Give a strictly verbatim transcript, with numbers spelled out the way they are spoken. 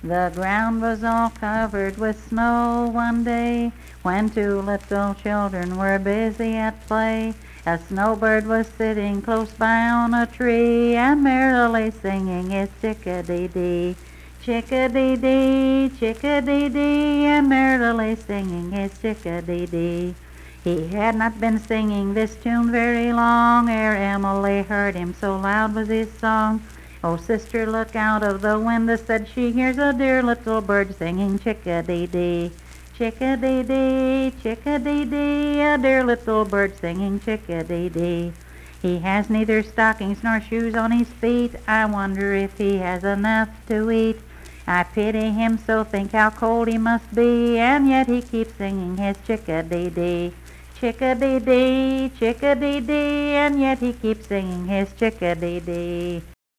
The ground was all covered with snow one day, when two little children were busy at play. A snowbird was sitting close by on a tree, and merrily singing his chick-a-dee-dee. Chick-a-dee-dee, chick-a-dee-dee, and merrily singing his chick-a-dee-dee. He had not been singing this tune very long, ere Emily heard him, so loud was his song. "Oh, sister, look out of the window," said she, "here's a dear little bird singing chick-a-dee-dee. Chick-a-dee-dee, chick-a-dee-dee, a dear little bird singing chick-a-dee-dee. He has neither stockings nor shoes on his feet, I wonder if he has enough to eat. I pity him so, think how cold he must be, and yet he keeps singing his chick-a-dee-dee. Chick-a-dee-dee, chick-a-dee-dee, and yet he keeps singing his chick-a-dee-dee."